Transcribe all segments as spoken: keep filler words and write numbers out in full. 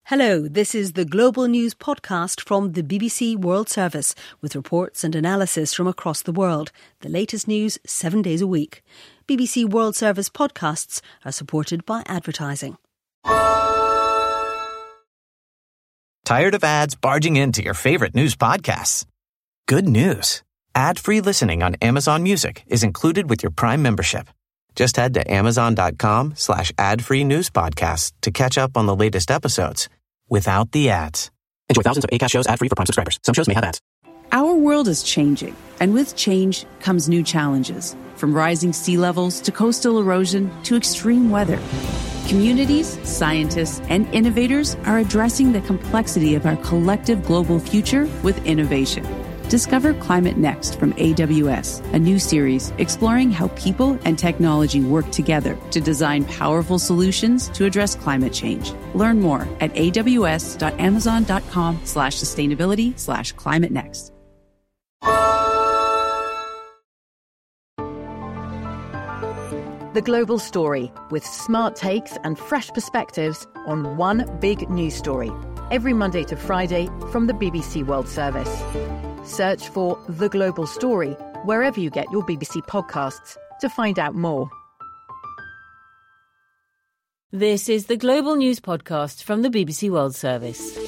Hello, this is the Global News podcast from the B B C World Service with reports and analysis from across the world. The latest news seven days a week. B B C World Service podcasts are supported by advertising. Tired of ads barging into your favorite news podcasts? Good news. Ad-free listening on Amazon Music is included with your Prime membership. Just head to amazon.com slash ad-free news podcasts to catch up on the latest episodes without the ads. Enjoy thousands of Acast shows ad-free for Prime subscribers. Some shows may have ads. Our world is changing, and with change comes new challenges, from rising sea levels to coastal erosion to extreme weather. Communities, scientists, and innovators are addressing the complexity of our collective global future with innovation. Discover Climate Next from A W S, a new series exploring how people and technology work together to design powerful solutions to address climate change. Learn more at aws.amazon.com slash sustainability slash climate next. The Global Story, with smart takes and fresh perspectives on one big news story. Every Monday to Friday from the B B C World Service. Search for The Global Story wherever you get your B B C podcasts to find out more. This is the Global News Podcast from the B B C World Service.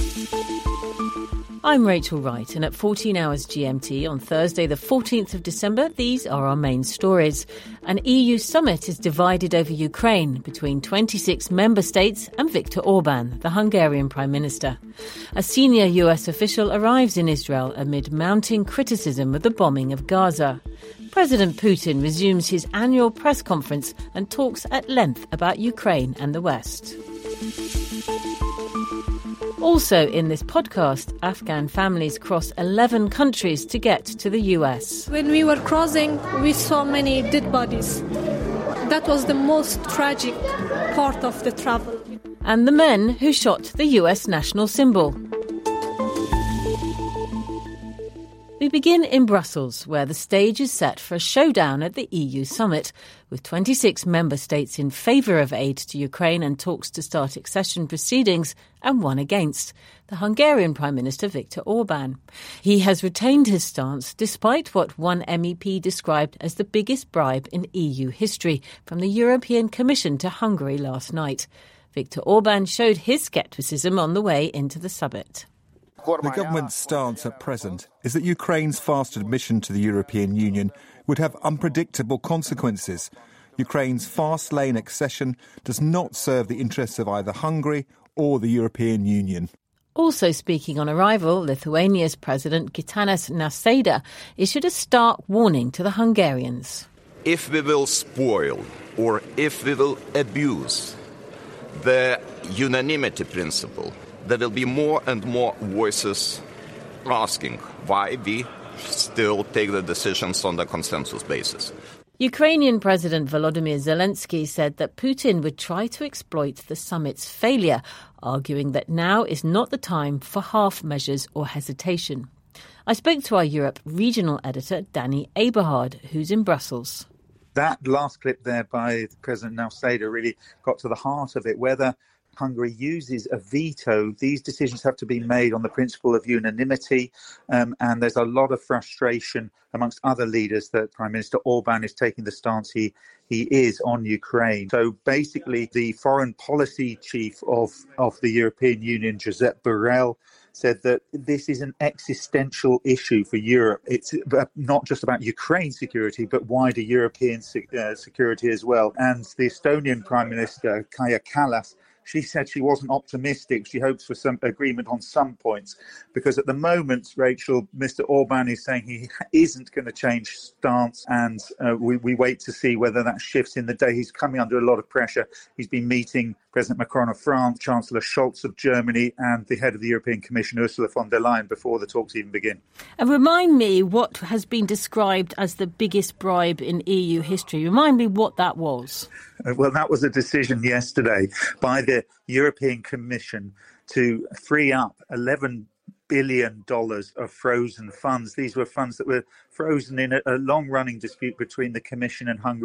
I'm Rachel Wright, and at fourteen hours G M T on Thursday the fourteenth of December, these are our main stories. An E U summit is divided over Ukraine between twenty-six member states and Viktor Orban, the Hungarian Prime Minister. A senior U S official arrives in Israel amid mounting criticism of the bombing of Gaza. President Putin resumes his annual press conference and talks at length about Ukraine and the West. Also in this podcast, Afghan families cross eleven countries to get to the U S. When we were crossing, we saw many dead bodies. That was the most tragic part of the travel. And the men who shot the U S national symbol. We begin in Brussels, where the stage is set for a showdown at the E U summit, with twenty-six member states in favour of aid to Ukraine and talks to start accession proceedings, and one against, the Hungarian Prime Minister Viktor Orban. He has retained his stance despite what one M E P described as the biggest bribe in E U history from the European Commission to Hungary last night. Viktor Orban showed his scepticism on the way into the summit. The government's stance at present is that Ukraine's fast admission to the European Union would have unpredictable consequences. Ukraine's fast-lane accession does not serve the interests of either Hungary or the European Union. Also speaking on arrival, Lithuania's President Gitanas Nausėda issued a stark warning to the Hungarians. If we will spoil or if we will abuse the unanimity principle, there will be more and more voices asking why we still take the decisions on the consensus basis. Ukrainian President Volodymyr Zelensky said that Putin would try to exploit the summit's failure, arguing that now is not the time for half measures or hesitation. I spoke to our Europe regional editor, Danny Eberhard, who's in Brussels. That last clip there by President Nausėda really got to the heart of it, whether Hungary uses a veto. These decisions have to be made on the principle of unanimity, um, and there's a lot of frustration amongst other leaders that Prime Minister Orban is taking the stance he, he is on Ukraine. So basically, the foreign policy chief of, of the European Union, Josep Borrell, said that this is an existential issue for Europe. It's not just about Ukraine security, but wider European uh, security as well. And the Estonian Prime Minister, Kaja Kallas, she said she wasn't optimistic. She hopes for some agreement on some points, because at the moment, Rachel, Mister Orban is saying he isn't going to change stance, and uh, we, we wait to see whether that shifts in the day. He's coming under a lot of pressure. He's been meeting President Macron of France, Chancellor Scholz of Germany, and the head of the European Commission, Ursula von der Leyen, before the talks even begin. And remind me what has been described as the biggest bribe in E U history. Remind me what that was. Well, that was a decision yesterday by the European Commission to free up eleven billion dollars of frozen funds. These were funds that were frozen in a, a long-running dispute between the Commission and Hungary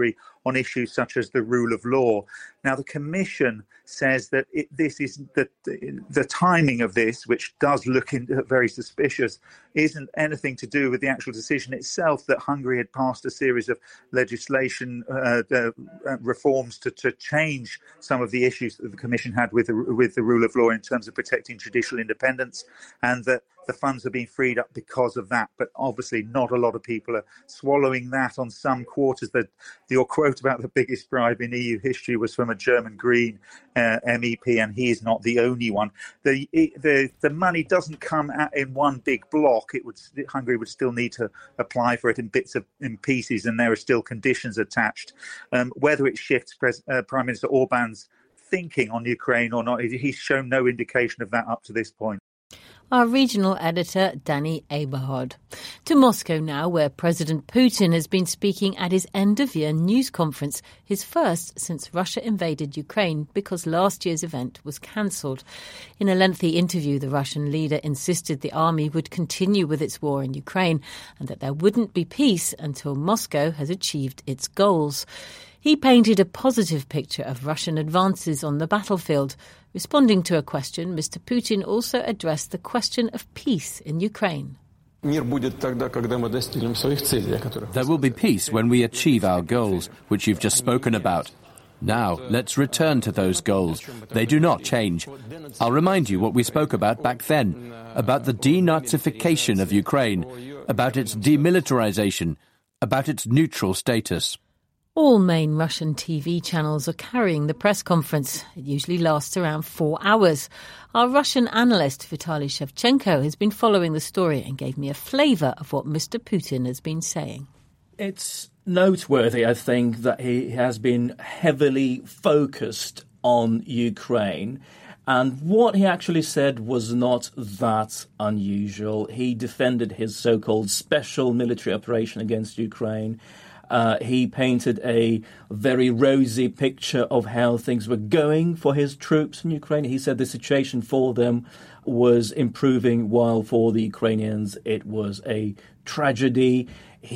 on issues such as the rule of law. Now, the Commission says that it, this is that the timing of this, which does look in, very suspicious, isn't anything to do with the actual decision itself that Hungary had passed a series of legislation uh, uh, reforms to, to change some of the issues that the Commission had with the, with the rule of law in terms of protecting judicial independence, and that the funds are being freed up because of that. But obviously not a lot of people are swallowing that on some quarters. That your quote about the biggest bribe in E U history was from a German Green uh, M E P, and he is not the only one. The the the money doesn't come at, in one big block. It would Hungary would still need to apply for it in bits of in pieces, and there are still conditions attached. Um, whether it shifts Pres, uh, Prime Minister Orban's thinking on Ukraine or not, he's shown no indication of that up to this point. Our regional editor, Danny Aberhard. To Moscow now, where President Putin has been speaking at his end-of-year news conference, his first since Russia invaded Ukraine because last year's event was cancelled. In a lengthy interview, the Russian leader insisted the army would continue with its war in Ukraine and that there wouldn't be peace until Moscow has achieved its goals. He painted a positive picture of Russian advances on the battlefield. Responding to a question, Mister Putin also addressed the question of peace in Ukraine. There will be peace when we achieve our goals, which you've just spoken about. Now, let's return to those goals. They do not change. I'll remind you what we spoke about back then, about the denazification of Ukraine, about its demilitarization, about its neutral status. All main Russian T V channels are carrying the press conference. It usually lasts around four hours. Our Russian analyst Vitaly Shevchenko has been following the story and gave me a flavour of what Mister Putin has been saying. It's noteworthy, I think, that he has been heavily focused on Ukraine. And what he actually said was not that unusual. He defended his so-called special military operation against Ukraine. Uh, he painted a very rosy picture of how things were going for his troops in Ukraine. He said the situation for them was improving, while for the Ukrainians it was a tragedy.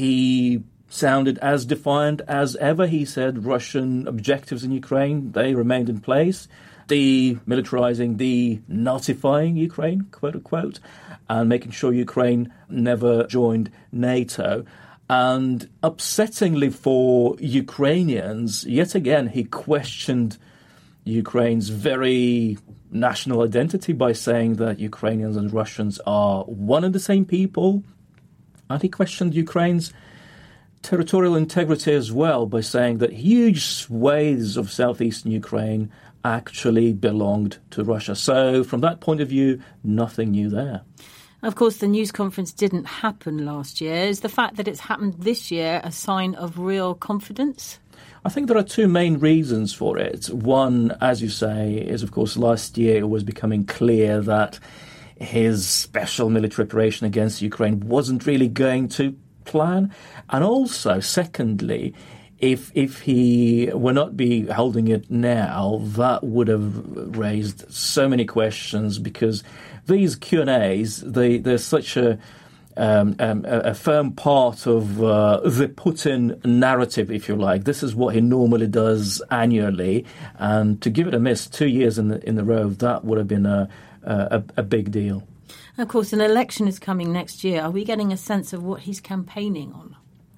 He sounded as defiant as ever. He said Russian objectives in Ukraine, they remained in place, demilitarizing, denazifying Ukraine, quote unquote, and making sure Ukraine never joined NATO. And upsettingly for Ukrainians, yet again, he questioned Ukraine's very national identity by saying that Ukrainians and Russians are one and the same people. And he questioned Ukraine's territorial integrity as well by saying that huge swathes of southeastern Ukraine actually belonged to Russia. So from that point of view, nothing new there. Of course, the news conference didn't happen last year. Is the fact that it's happened this year a sign of real confidence? I think there are two main reasons for it. One, as you say, is, of course, last year it was becoming clear that his special military operation against Ukraine wasn't really going to plan. And also, secondly, if if he were not be holding it now, that would have raised so many questions, because these Q and A's, they, they're such a, um, um, a firm part of uh, the Putin narrative, if you like. This is what he normally does annually. And to give it a miss two years in the, in the row, that would have been a, a, a big deal. Of course, an election is coming next year. Are we getting a sense of what he's campaigning on?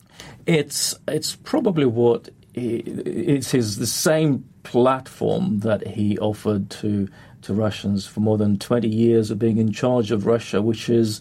It's it's probably what he, it's his the same platform that he offered to to Russians for more than twenty years of being in charge of Russia, which is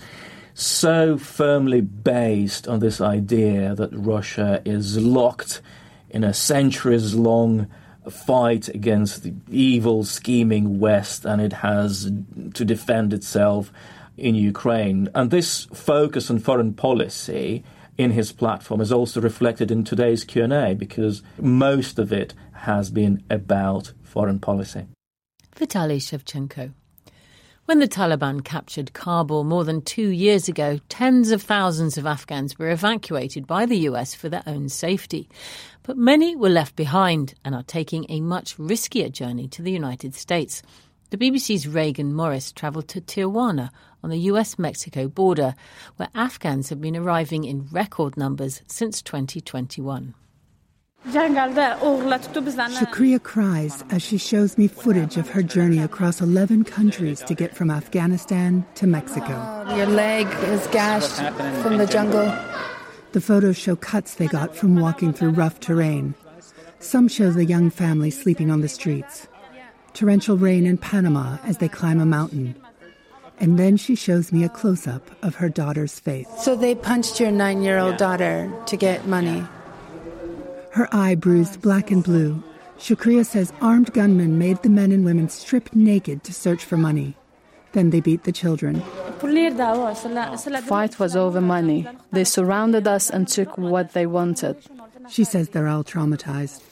so firmly based on this idea that Russia is locked in a centuries-long fight against the evil, scheming West, and it has to defend itself in Ukraine. And this focus on foreign policy in his platform is also reflected in today's Q and A, because most of it has been about foreign policy. Vitaly Shevchenko. When the Taliban captured Kabul more than two years ago, tens of thousands of Afghans were evacuated by the U S for their own safety. But many were left behind and are taking a much riskier journey to the United States. The B B C's Reagan Morris travelled to Tijuana on the U S Mexico border, where Afghans have been arriving in record numbers since twenty twenty-one. Shukriya cries as she shows me footage of her journey across eleven countries to get from Afghanistan to Mexico. Your leg is gashed from the jungle. The photos show cuts they got from walking through rough terrain. Some show the young family sleeping on the streets. Torrential rain in Panama as they climb a mountain. And then she shows me a close-up of her daughter's face. So they punched your nine-year-old daughter to get money. Her eye bruised black and blue. Shukriya says armed gunmen made the men and women strip naked to search for money. Then they beat the children. The fight was over money. They surrounded us and took what they wanted. She says they're all traumatized.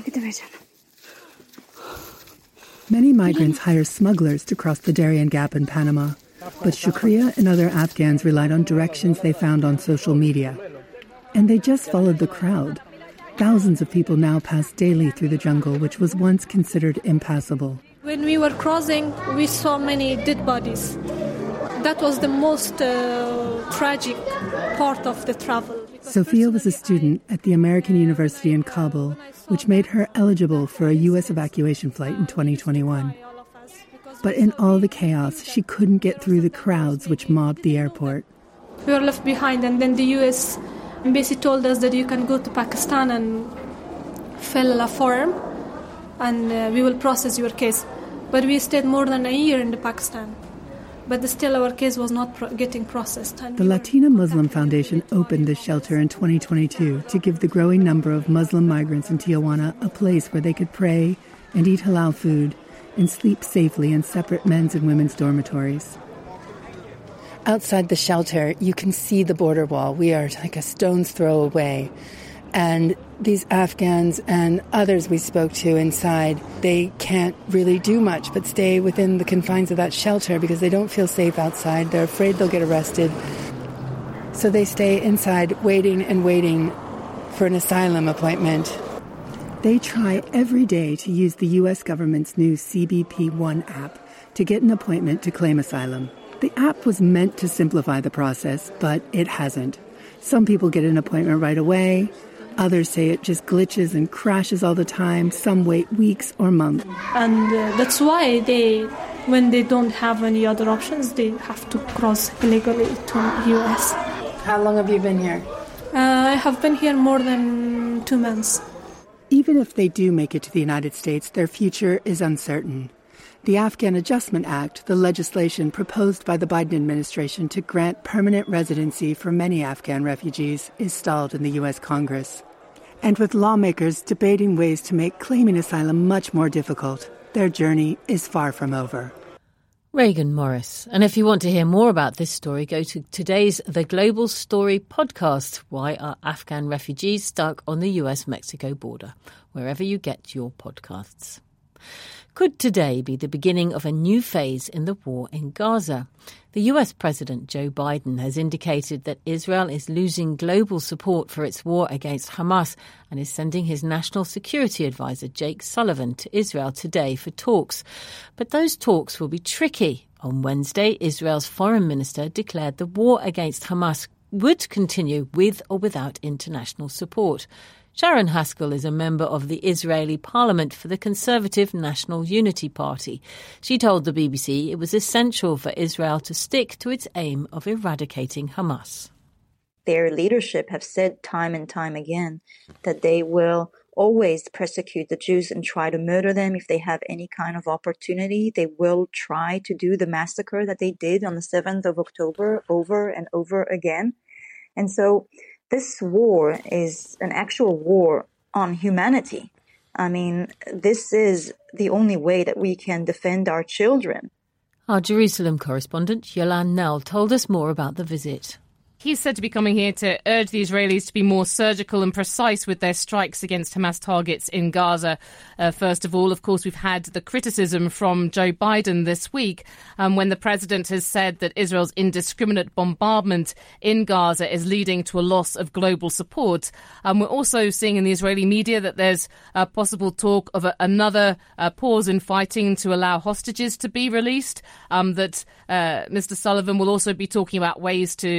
Many migrants hire smugglers to cross the Darien Gap in Panama. But Shukriya and other Afghans relied on directions they found on social media. And they just followed the crowd. Thousands of people now pass daily through the jungle, which was once considered impassable. When we were crossing, we saw many dead bodies. That was the most uh, tragic part of the travel. Sophia was a student at the American University in Kabul, which made her eligible for a U S evacuation flight in twenty twenty-one. But in all the chaos, she couldn't get through the crowds which mobbed the airport. We were left behind, and then the U S embassy told us that you can go to Pakistan and fill a form, and uh, we will process your case. But we stayed more than a year in the Pakistan. But still our case was not pro- getting processed. The Latina Muslim Foundation opened this shelter in twenty twenty-two to give the growing number of Muslim migrants in Tijuana a place where they could pray and eat halal food and sleep safely in separate men's and women's dormitories. Outside the shelter, you can see the border wall. We are like a stone's throw away. And these Afghans and others we spoke to inside, they can't really do much but stay within the confines of that shelter because they don't feel safe outside. They're afraid they'll get arrested. So they stay inside waiting and waiting for an asylum appointment. They try every day to use the U S government's new C B P one app to get an appointment to claim asylum. The app was meant to simplify the process, but it hasn't. Some people get an appointment right away. Others say it just glitches and crashes all the time. Some wait weeks or months. And uh, that's why they, when they don't have any other options, they have to cross illegally to U S. How long have you been here? Uh, I have been here more than two months. Even if they do make it to the United States, their future is uncertain. The Afghan Adjustment Act, the legislation proposed by the Biden administration to grant permanent residency for many Afghan refugees, is stalled in the U S Congress. And with lawmakers debating ways to make claiming asylum much more difficult, their journey is far from over. Reagan Morris. And if you want to hear more about this story, go to today's The Global Story podcast. Why are Afghan refugees stuck on the U S-Mexico border? Wherever you get your podcasts. Could today be the beginning of a new phase in the war in Gaza? The U S President Joe Biden has indicated that Israel is losing global support for its war against Hamas and is sending his national security advisor Jake Sullivan to Israel today for talks. But those talks will be tricky. On Wednesday, Israel's foreign minister declared the war against Hamas would continue with or without international support. Sharon Haskell is a member of the Israeli parliament for the Conservative National Unity Party. She told the B B C it was essential for Israel to stick to its aim of eradicating Hamas. Their leadership have said time and time again that they will always persecute the Jews and try to murder them if they have any kind of opportunity. They will try to do the massacre that they did on the seventh of October over and over again. And so this war is an actual war on humanity. I mean, this is the only way that we can defend our children. Our Jerusalem correspondent, Yolan Nell, told us more about the visit. He's said to be coming here to urge the Israelis to be more surgical and precise with their strikes against Hamas targets in Gaza. Uh, first of all, of course, we've had the criticism from Joe Biden this week um, when the president has said that Israel's indiscriminate bombardment in Gaza is leading to a loss of global support. Um, we're also seeing in the Israeli media that there's a possible talk of a, another uh, pause in fighting to allow hostages to be released, um, that uh, Mister Sullivan will also be talking about ways to speed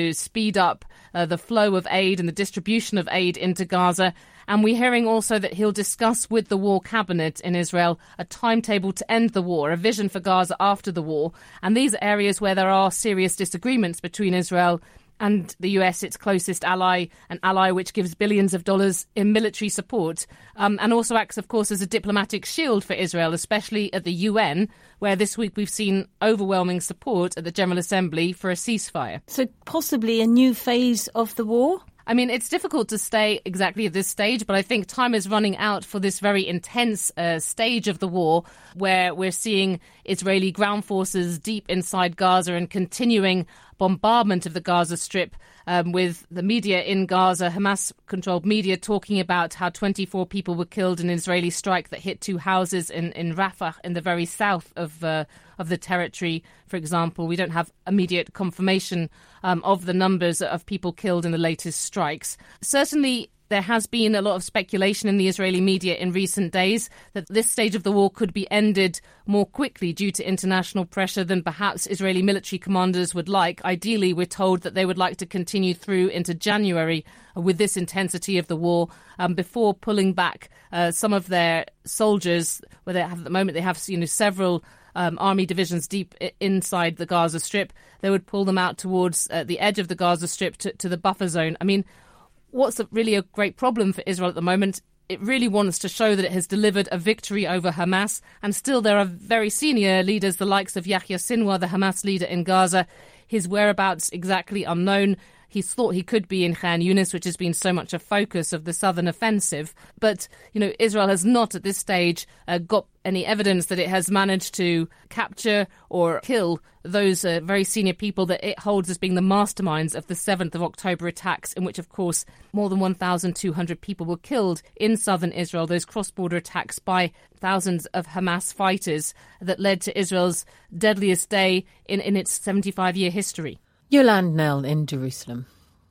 speed up uh, the flow of aid and the distribution of aid into Gaza. And we're hearing also that he'll discuss with the war cabinet in Israel a timetable to end the war, a vision for Gaza after the war. And these are areas where there are serious disagreements between Israel and the U S, its closest ally, an ally which gives billions of dollars in military support, um, and also acts, of course, as a diplomatic shield for Israel, especially at the U N, where this week we've seen overwhelming support at the General Assembly for a ceasefire. So possibly a new phase of the war? I mean, it's difficult to say exactly at this stage, but I think time is running out for this very intense uh, stage of the war where we're seeing Israeli ground forces deep inside Gaza and continuing bombardment of the Gaza Strip, um, with the media in Gaza, Hamas-controlled media, talking about how twenty-four people were killed in an Israeli strike that hit two houses in, in Rafah, in the very south of uh, of the territory, for example. We don't have immediate confirmation um, of the numbers of people killed in the latest strikes. Certainly, there has been a lot of speculation in the Israeli media in recent days that this stage of the war could be ended more quickly due to international pressure than perhaps Israeli military commanders would like. Ideally, we're told that they would like to continue through into January with this intensity of the war um, before pulling back uh, some of their soldiers, where they have at the moment they have you know several Um, army divisions deep inside the Gaza Strip. They would pull them out towards uh, the edge of the Gaza Strip to, to the buffer zone. I mean, what's a, really a great problem for Israel at the moment? It really wants to show that it has delivered a victory over Hamas, and still there are very senior leaders, the likes of Yahya Sinwar, the Hamas leader in Gaza. His whereabouts exactly unknown. He's thought he could be in Khan Yunis, which has been so much a focus of the southern offensive. But, you know, Israel has not at this stage uh, got any evidence that it has managed to capture or kill those uh, very senior people that it holds as being the masterminds of the seventh of October attacks, in which, of course, more than one thousand two hundred people were killed in southern Israel, those cross-border attacks by thousands of Hamas fighters that led to Israel's deadliest day in, in its seventy-five-year history. Yolande Knell in Jerusalem.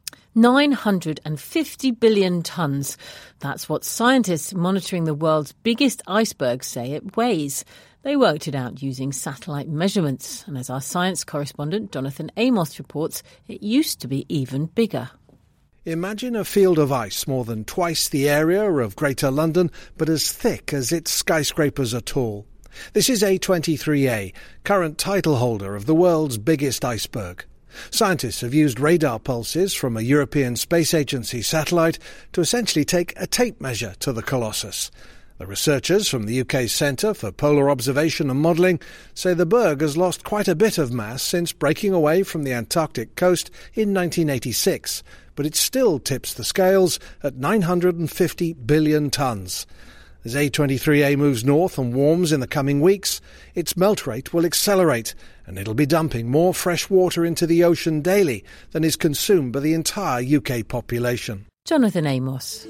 nine hundred fifty billion tonnes. That's what scientists monitoring the world's biggest iceberg say it weighs. They worked it out using satellite measurements. And as our science correspondent Jonathan Amos reports, it used to be even bigger. Imagine a field of ice more than twice the area of Greater London, but as thick as its skyscrapers are tall. This is A twenty-three A, current title holder of the world's biggest iceberg. Scientists have used radar pulses from a European Space Agency satellite to essentially take a tape measure to the Colossus. The researchers from the U K's Centre for Polar Observation and Modelling say the berg has lost quite a bit of mass since breaking away from the Antarctic coast in nineteen eighty-six, but it still tips the scales at nine hundred fifty billion tonnes. As A twenty-three A moves north and warms in the coming weeks, its melt rate will accelerate, and it'll be dumping more fresh water into the ocean daily than is consumed by the entire U K population. Jonathan Amos.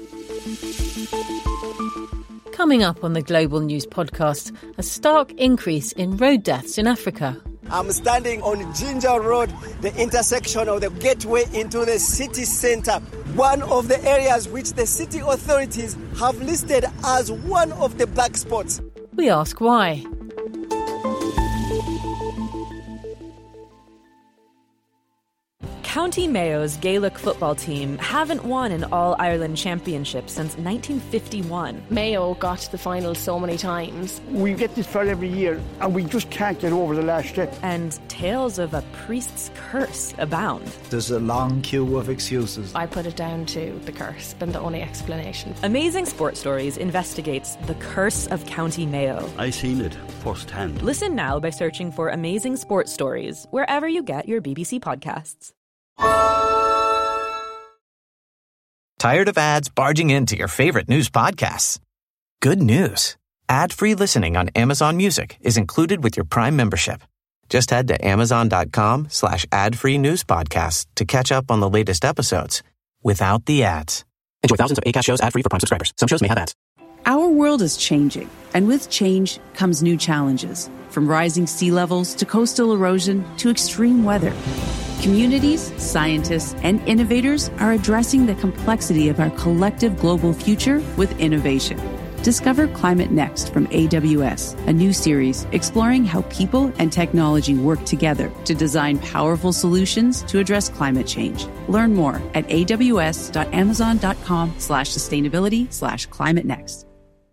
Coming up on the Global News podcast, a stark increase in road deaths in Africa. I'm standing on Ginger Road, the intersection of the gateway into the city centre, one of the areas which the city authorities have listed as one of the black spots. We ask why. County Mayo's Gaelic football team haven't won an All-Ireland championship since nineteen fifty-one. Mayo got to the final so many times. We get this far every year and we just can't get over the last step. And tales of a priest's curse abound. There's a long queue of excuses. I put it down to the curse, been the only explanation. Amazing Sport Stories investigates the curse of County Mayo. I seen it firsthand. Listen now by searching for Amazing Sports Stories wherever you get your B B C podcasts. Tired of ads barging into your favorite news podcasts? Good news. Ad-free listening on Amazon Music is included with your Prime membership. Just head to amazon.com slash ad-free news podcasts to catch up on the latest episodes without the ads. Enjoy thousands of Acast shows ad-free for Prime subscribers. Some shows may have ads. Our world is changing, and with change comes new challenges, from rising sea levels to coastal erosion to extreme weather. Communities, scientists, and innovators are addressing the complexity of our collective global future with innovation. Discover Climate Next from A W S, a new series exploring how people and technology work together to design powerful solutions to address climate change. Learn more at aws.amazon.com slash sustainability slash climate next.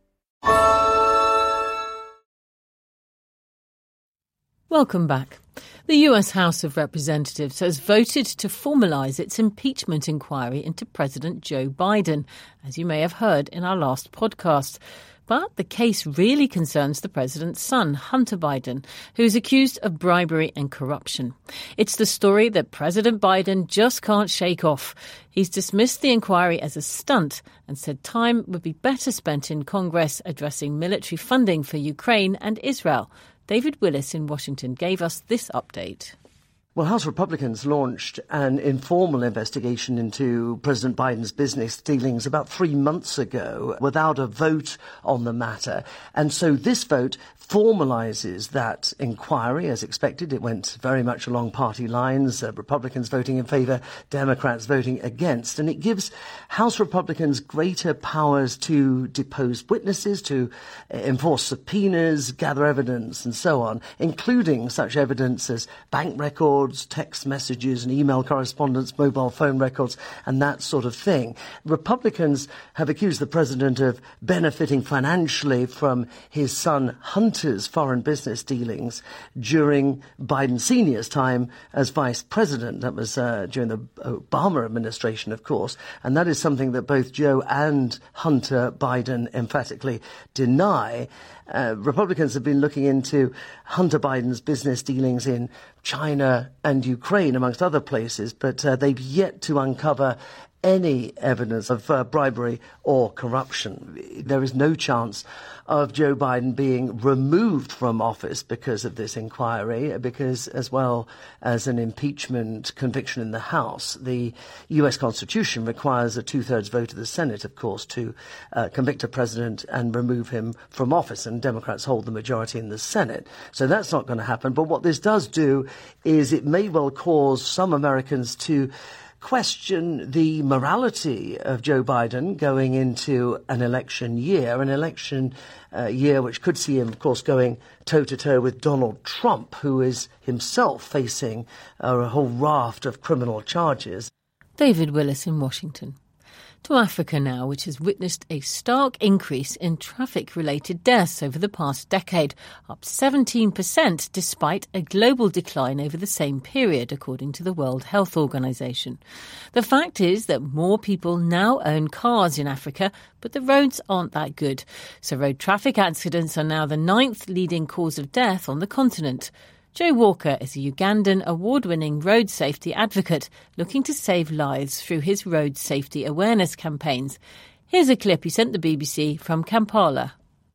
Welcome back. The U S House of Representatives has voted to formalise its impeachment inquiry into President Joe Biden, as you may have heard in our last podcast. But the case really concerns the president's son, Hunter Biden, who is accused of bribery and corruption. It's the story that President Biden just can't shake off. He's dismissed the inquiry as a stunt and said time would be better spent in Congress addressing military funding for Ukraine and Israel. David Willis in Washington gave us this update. Well, House Republicans launched an informal investigation into President Biden's business dealings about three months ago without a vote on the matter. And so this vote formalises that inquiry as expected. It went very much along party lines, uh, Republicans voting in favour, Democrats voting against. And it gives House Republicans greater powers to depose witnesses, to uh, enforce subpoenas, gather evidence and so on, including such evidence as bank records, text messages and email correspondence, mobile phone records and that sort of thing. Republicans have accused the president of benefiting financially from his son Hunter's foreign business dealings during Biden Senior's time as vice president. That was uh, during the Obama administration, of course. And that is something that both Joe and Hunter Biden emphatically deny. Uh, Republicans have been looking into Hunter Biden's business dealings in China and Ukraine, amongst other places, but uh, they've yet to uncover any evidence of uh, bribery or corruption. There is no chance of Joe Biden being removed from office because of this inquiry, because as well as an impeachment conviction in the House, the U S Constitution requires a two-thirds vote of the Senate, of course, to uh, convict a president and remove him from office, and Democrats hold the majority in the Senate. So that's not going to happen. But what this does do is it may well cause some Americans to question the morality of Joe Biden going into an election year, an election uh, year which could see him, of course, going toe-to-toe with Donald Trump, who is himself facing uh, a whole raft of criminal charges. David Willis in Washington. To Africa now, which has witnessed a stark increase in traffic-related deaths over the past decade, up seventeen percent despite a global decline over the same period, according to the World Health Organization. The fact is that more people now own cars in Africa, but the roads aren't that good. So road traffic accidents are now the ninth leading cause of death on the continent. Joe Walker is a Ugandan award-winning road safety advocate looking to save lives through his road safety awareness campaigns. Here's a clip he sent the B B C from Kampala.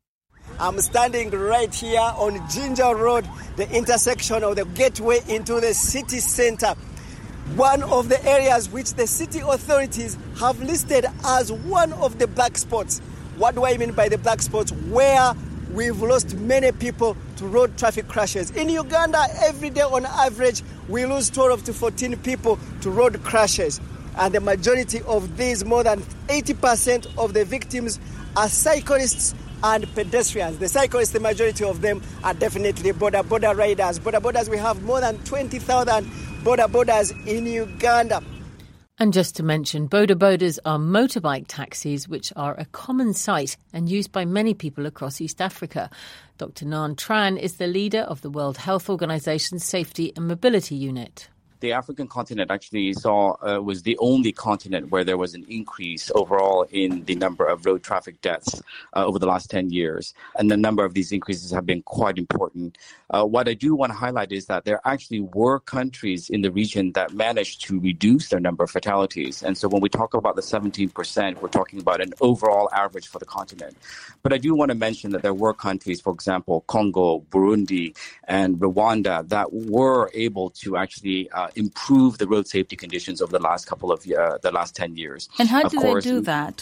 I'm standing right here on Jinja Road, the intersection of the gateway into the city centre. One of the areas which the city authorities have listed as one of the black spots. What do I mean by the black spots? Where we've lost many people to road traffic crashes. In Uganda, every day on average, we lose twelve to fourteen people to road crashes. And the majority of these, more than eighty percent of the victims, are cyclists and pedestrians. The cyclists, the majority of them are definitely border border riders. Border borders, we have more than twenty thousand border borders in Uganda. And just to mention, boda bodas are motorbike taxis which are a common sight and used by many people across East Africa. Doctor Nan Tran is the leader of the World Health Organization's Safety and Mobility Unit. The African continent actually saw uh, was the only continent where there was an increase overall in the number of road traffic deaths uh, over the last ten years. And the number of these increases have been quite important. Uh, what I do want to highlight is that there actually were countries in the region that managed to reduce their number of fatalities. And so when we talk about the seventeen percent, we're talking about an overall average for the continent. But I do want to mention that there were countries, for example, Congo, Burundi, and Rwanda, that were able to actually uh, improve the road safety conditions over the last couple of uh, the last ten years. And how of do course, they do that?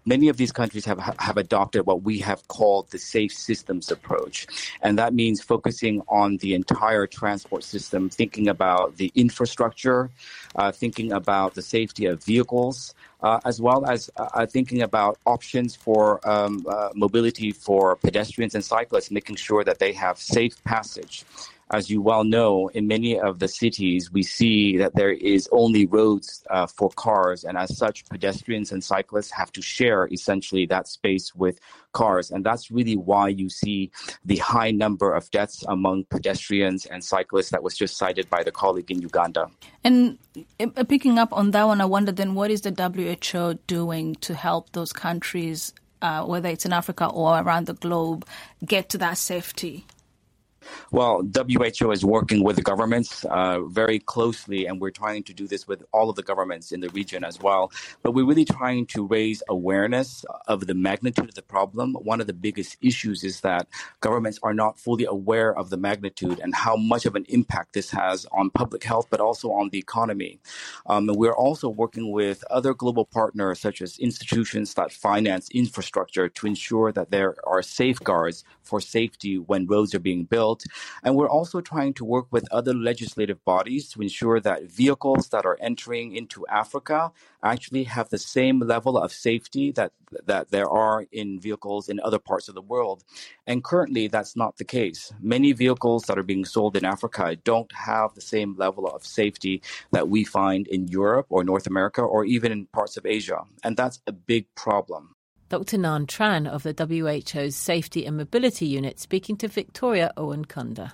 many of these countries have have adopted what we have called the safe systems approach. And that means focusing on the entire transport system, thinking about the infrastructure, uh, thinking about the safety of vehicles, uh, as well as uh, thinking about options for um, uh, mobility for pedestrians and cyclists, making sure that they have safe passage. As you well know, in many of the cities, we see that there is only roads uh, for cars, and as such, pedestrians and cyclists have to share essentially that space with cars. And that's really why you see the high number of deaths among pedestrians and cyclists that was just cited by the colleague in Uganda. And uh, picking up on that one, I wonder then, what is the W H O doing to help those countries, uh, whether it's in Africa or around the globe, get to that safety? Well, W H O is working with the governments uh, very closely, and we're trying to do this with all of the governments in the region as well. But we're really trying to raise awareness of the magnitude of the problem. One of the biggest issues is that governments are not fully aware of the magnitude and how much of an impact this has on public health, but also on the economy. Um, and we're also working with other global partners, such as institutions that finance infrastructure, to ensure that there are safeguards for safety when roads are being built. And we're also trying to work with other legislative bodies to ensure that vehicles that are entering into Africa actually have the same level of safety that that there are in vehicles in other parts of the world. And currently, that's not the case. Many vehicles that are being sold in Africa don't have the same level of safety that we find in Europe or North America or even in parts of Asia. And that's a big problem. Doctor Nan Tran of the W H O's Safety and Mobility Unit speaking to Victoria Owen-Kunda.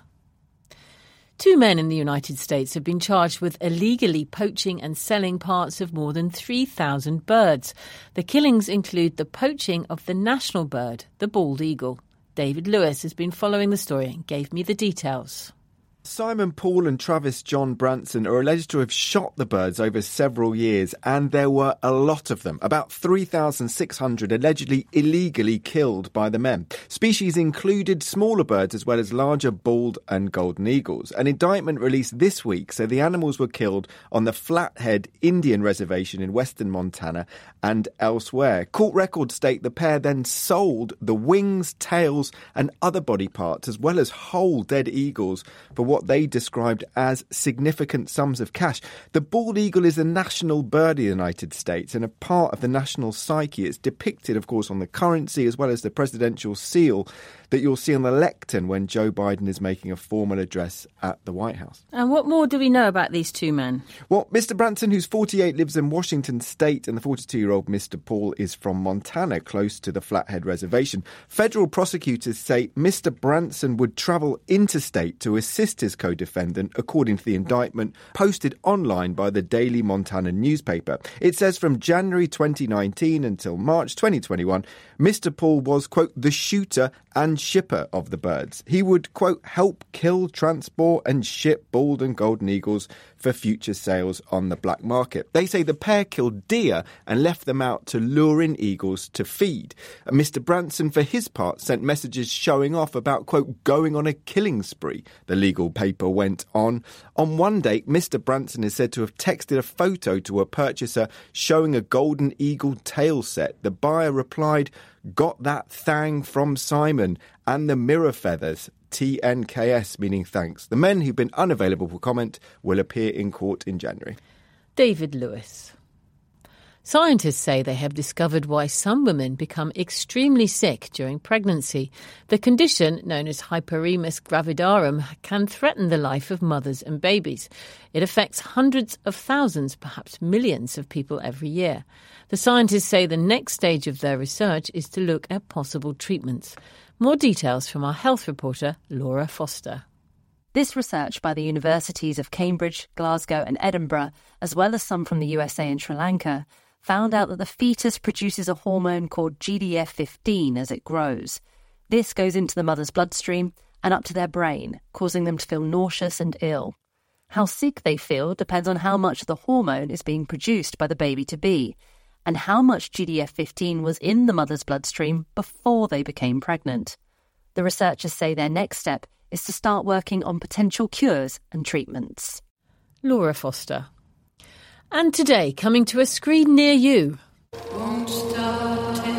Two men in the United States have been charged with illegally poaching and selling parts of more than three thousand birds. The killings include the poaching of the national bird, the bald eagle. David Lewis has been following the story and gave me the details. Simon Paul and Travis John Branson are alleged to have shot the birds over several years, and there were a lot of them, about three thousand six hundred allegedly illegally killed by the men. Species included smaller birds as well as larger bald and golden eagles. An indictment released this week said the animals were killed on the Flathead Indian Reservation in western Montana and elsewhere. Court records state the pair then sold the wings, tails and other body parts as well as whole dead eagles for what they described as significant sums of cash. The bald eagle is a national bird of the United States and a part of the national psyche. It's depicted, of course, on the currency as well as the presidential seal that you'll see on the lectern when Joe Biden is making a formal address at the White House. And what more do we know about these two men? Well, Mister Branson, who's forty-eight, lives in Washington State, and the forty-two-year-old Mister Paul is from Montana, close to the Flathead Reservation. Federal prosecutors say Mister Branson would travel interstate to assist his co-defendant, according to the indictment posted online by the Daily Montana newspaper. It says from January twenty nineteen until March twenty twenty-one, Mister Paul was, quote, the shooter and shipper of the birds. He would, quote, help kill, transport and ship bald and golden eagles for future sales on the black market. They say the pair killed deer and left them out to lure in eagles to feed. And Mister Branson, for his part, sent messages showing off about, quote, going on a killing spree, the legal paper went on. On one date, Mister Branson is said to have texted a photo to a purchaser showing a golden eagle tail set. The buyer replied, got that thang from Simon, and the mirror feathers, T N K S, meaning thanks. The men who've been unavailable for comment will appear in court in January. David Lewis. Scientists say they have discovered why some women become extremely sick during pregnancy. The condition, known as hyperemus gravidarum, can threaten the life of mothers and babies. It affects hundreds of thousands, perhaps millions of people every year. The scientists say the next stage of their research is to look at possible treatments. More details from our health reporter, Laura Foster. This research by the universities of Cambridge, Glasgow and Edinburgh, as well as some from the U S A and Sri Lanka, found out that the fetus produces a hormone called G D F fifteen as it grows. This goes into the mother's bloodstream and up to their brain, causing them to feel nauseous and ill. How sick they feel depends on how much of the hormone is being produced by the baby-to-be, and how much G D F fifteen was in the mother's bloodstream before they became pregnant. The researchers say their next step is to start working on potential cures and treatments. Laura Foster. And today, coming to a screen near you. Won't stop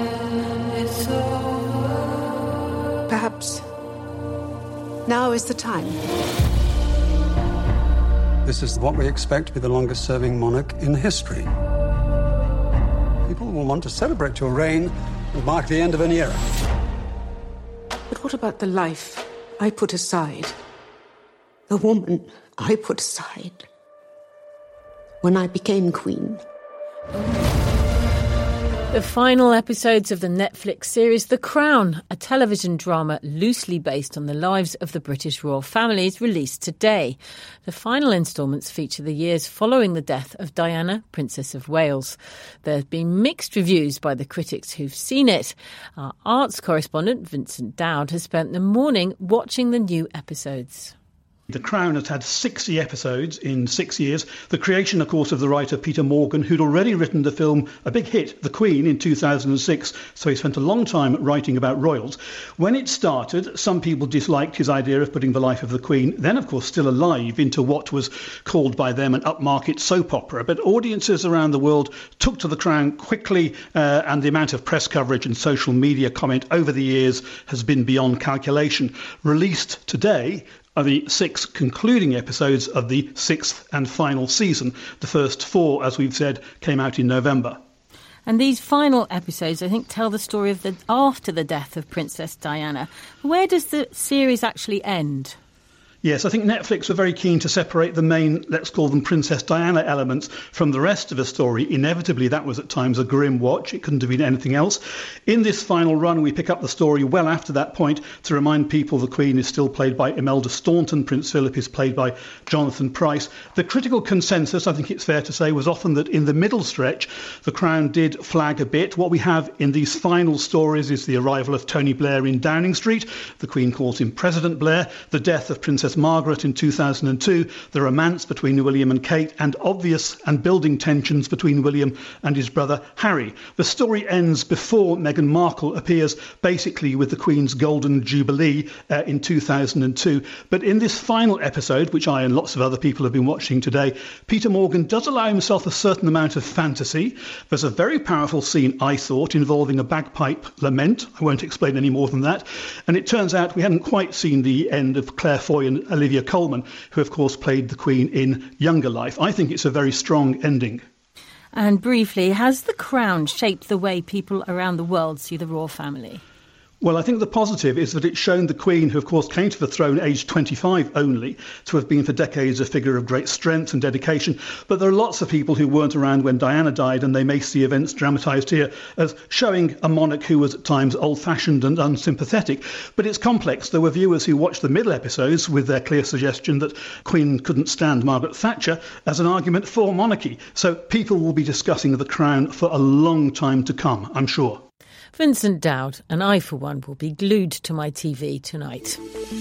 Now is the time. This is what we expect to be the longest-serving monarch in history. People will want to celebrate your reign and mark the end of an era. But what about the life I put aside? The woman I put aside when I became queen? The final episodes of the Netflix series The Crown, a television drama loosely based on the lives of the British royal family, is released today. The final instalments feature the years following the death of Diana, Princess of Wales. There have been mixed reviews by the critics who've seen it. Our arts correspondent, Vincent Dowd, has spent the morning watching the new episodes. The Crown has had sixty episodes in six years. The creation, of course, of the writer Peter Morgan, who'd already written the film, a big hit, The Queen, in two thousand six. So he spent a long time writing about royals. When it started, some people disliked his idea of putting the life of the Queen, then, of course, still alive, into what was called by them an upmarket soap opera. But audiences around the world took to The Crown quickly, uh, and the amount of press coverage and social media comment over the years has been beyond calculation. Released today are the six concluding episodes of the sixth and final season. The first four, as we've said, came out in November. And these final episodes, I think, tell the story of the after the death of Princess Diana. Where does the series actually end? Yes, I think Netflix were very keen to separate the main, let's call them Princess Diana elements from the rest of the story. Inevitably, that was at times a grim watch. It couldn't have been anything else. In this final run, we pick up the story well after that point to remind people the Queen is still played by Imelda Staunton. Prince Philip is played by Jonathan Pryce. The critical consensus, I think it's fair to say, was often that in the middle stretch, The Crown did flag a bit. What we have in these final stories is the arrival of Tony Blair in Downing Street. The Queen calls him President Blair. The death of Princess Margaret in two thousand two, the romance between William and Kate, and obvious and building tensions between William and his brother Harry. The story ends before Meghan Markle appears, basically with the Queen's Golden Jubilee uh, in two thousand two. But in this final episode, which I and lots of other people have been watching today, Peter Morgan does allow himself a certain amount of fantasy. There's a very powerful scene, I thought, involving a bagpipe lament. I won't explain any more than that. And it turns out we hadn't quite seen the end of Claire Foy and Olivia Colman, who of course played the Queen in younger life. I think it's a very strong ending. And briefly, has The Crown shaped the way people around the world see the royal family? Well, I think the positive is that it's shown the Queen, who of course came to the throne aged twenty-five only, to have been for decades a figure of great strength and dedication. But there are lots of people who weren't around when Diana died, and they may see events dramatised here as showing a monarch who was at times old-fashioned and unsympathetic. But it's complex. There were viewers who watched the middle episodes with their clear suggestion that Queen couldn't stand Margaret Thatcher as an argument for monarchy. So people will be discussing the Crown for a long time to come, I'm sure. Vincent Dowd, and I, for one, will be glued to my T V tonight.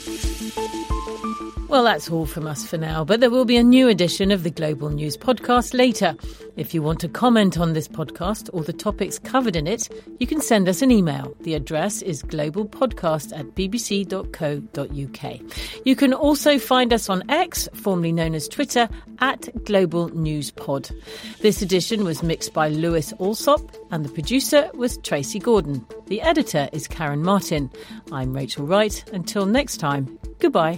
Well, that's all from us for now, but there will be a new edition of the Global News podcast later. If you want to comment on this podcast or the topics covered in it, you can send us an email. The address is globalpodcast at bbc dot co dot uk. You can also find us on X, formerly known as Twitter, at Global News Pod. This edition was mixed by Lewis Alsop, and the producer was Tracy Gordon. The editor is Karen Martin. I'm Rachel Wright. Until next time, goodbye.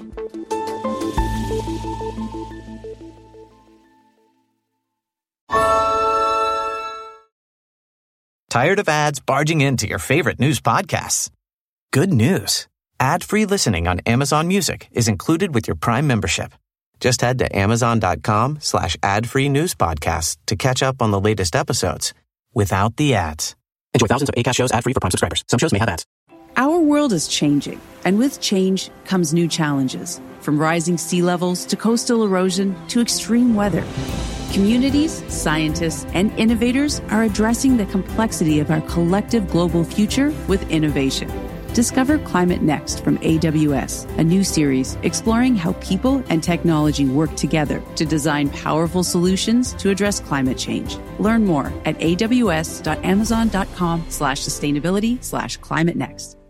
Tired of ads barging into your favorite news podcasts? Good news. Ad-free listening on Amazon Music is included with your Prime membership. Just head to amazon.com slash ad-free news podcasts to catch up on the latest episodes without the ads. Enjoy thousands of Acast shows ad-free for Prime subscribers. Some shows may have ads. Our world is changing, and with change comes new challenges, from rising sea levels to coastal erosion to extreme weather. Communities, scientists, and innovators are addressing the complexity of our collective global future with innovation. Discover Climate Next from A W S, a new series exploring how people and technology work together to design powerful solutions to address climate change. Learn more at aws.amazon.com slash sustainability slash climate next.